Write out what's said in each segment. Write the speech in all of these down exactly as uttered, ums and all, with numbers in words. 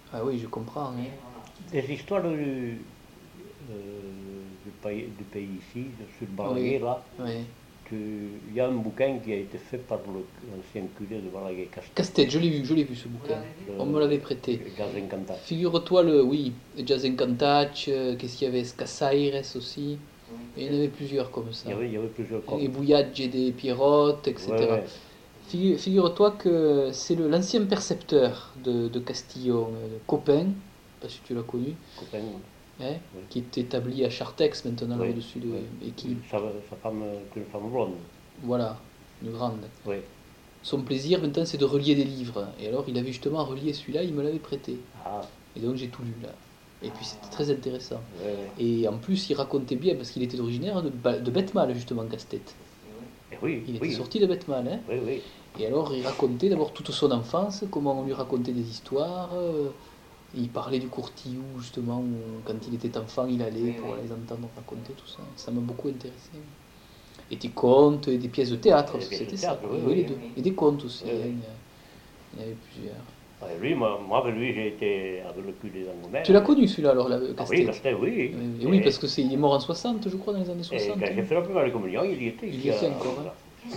Ah oui, je comprends, hein. Des histoires du, euh, du, pays, du pays ici, sur Oui, Balaguer, là, oui. il y a un bouquin qui a été fait par l'ancien curé de Balaguer, Castet, Casse-tête, je l'ai vu, je l'ai vu ce bouquin. On me l'avait prêté. de Jazz Encantat. Figure-toi le, oui, Jazz Incantach, euh, qu'est-ce qu'il y avait, Scasaires aussi. Et il y en avait plusieurs comme Il ça. y avait, il y avait plusieurs Et contes. Bouilladj et des Pierrottes, Ouais, et cetera. ouais, Figu- Figure-toi que c'est le- l'ancien percepteur de, de Castillon, euh, Copin, je sais pas si tu l'as connu, copain, hein, oui, qui est établi à Chartex maintenant, là oui, au-dessus de. oui. Et qui, Sa, sa femme, c'est une femme blonde. voilà, une grande. Oui. Son plaisir maintenant c'est de relier des livres. Et alors il avait justement relié celui-là, il me l'avait prêté. Ah, Et donc j'ai tout lu là. Et puis c'était très intéressant. oui, oui. Et en plus il racontait bien, parce qu'il était originaire de, Ba- de Bethmal justement, Casse-tête. Et oui, Il était oui, sorti de Bethmal, hein. oui, oui. Et alors il racontait d'abord toute son enfance, comment on lui racontait des histoires. euh, Il parlait du courtillou justement, où, quand il était enfant, il allait pour les entendre raconter tout ça. Ça m'a beaucoup intéressé. Et des contes, et des pièces de théâtre, Et les parce que pièces de c'était ça. théâtre, Il oui, y avait les oui. deux. Et des contes aussi, Oui, hein, oui. il y a- il y en avait plusieurs. Ouais, lui, moi, moi, avec lui, j'ai été avec le cul des Tu l'as Angomères. connu celui-là alors, le Ah oui, casse-tête? Castet, oui. Oui, oui, oui, Et, parce que c'est, il est mort en soixante, je crois, dans les années et soixante, quand j'ai lui. fait la première communion, il y était Il ici y à était encore, hein. Là.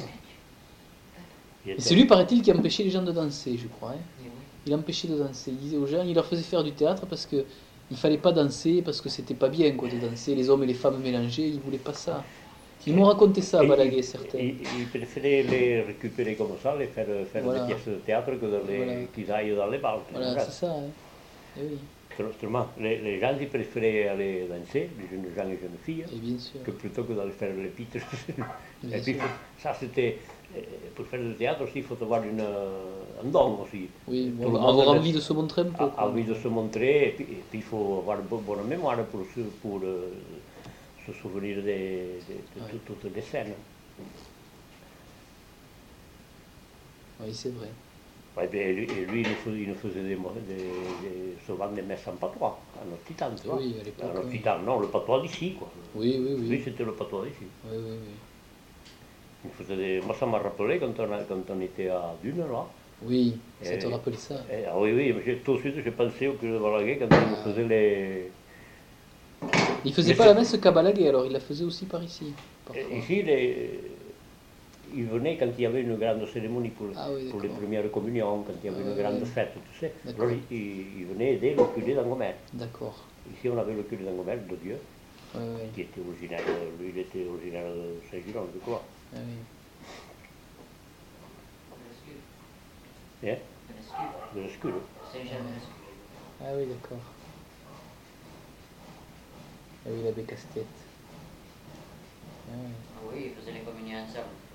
Il Et était c'est lui, paraît-il, qui empêchait les gens de danser, je crois, hein. Il empêchait de danser. Il disait aux gens, il leur faisait faire du théâtre parce que il fallait pas danser, parce que c'était pas bien quoi de danser, les hommes et les femmes mélangés, ils voulaient pas ça. Ils m'ont raconté ça à Et il, Balaguer, certains. il- il préférait les récupérer comme ça, les faire, faire des Voilà, pièces de théâtre que de voilà, les, qu'ils aillent dans les bars. voilà, c'est ça, hein. Eh oui, Seulement, les, les gens ils préféraient aller danser, les jeunes gens et jeunes filles, et bien sûr, que plutôt que d'aller faire les pitres. Et bien puis, sûr. ça c'était, euh, pour faire du théâtre aussi, il faut avoir une, un don aussi. Oui, Tout bon, le monde avoir ne- envie de se montrer un peu, a, a quoi. envie de se montrer, et puis, et puis il faut avoir une bonne mémoire pour, se- pour euh, se souvenir de, de- de Ouais. tout- toutes les scènes. Oui, c'est vrai. Ouais, ben, et lui, et lui, il nous faisait, il nous faisait des, mo- des- des- souvent des messes en patois, en occitan, tu vois. Oui, à l'époque, En oui. occitan, non, le patois d'ici, quoi. Oui, oui, Lui, oui. c'était le patois d'ici. Oui, oui, oui. Il nous faisait des... Moi, ça m'a rappelé quand on, a- quand on était à Dune, là. Oui, ça te Et, rappelle ça. et- ah oui, oui, mais j'ai- tout de suite, j'ai pensé au curé de Balaguer quand il nous Ah. faisait les... Il faisait Mais pas la c'est- messe qu'à Balaguer, alors il la faisait aussi par ici, et parfois. ici, les... il venait quand il y avait une grande cérémonie pour, Ah oui, pour les d'accord. premières communions, quand il y avait une Ouais, grande ouais. fête, tu sais. D'accord. Alors, il, il- il venait aider le curé d'Angomère. D'accord. Ici, on avait le curé d'Angomère, de Dieu, Ouais, ouais. qui était originaire, lui, il était originaire de Saint-Giron, je crois. Ah oui. Hein? De l'Escure. Ah oui, d'accord. Ah oui, l'abbé Casse-tête. Ah oui. Oui, ils faisaient les communions ensemble.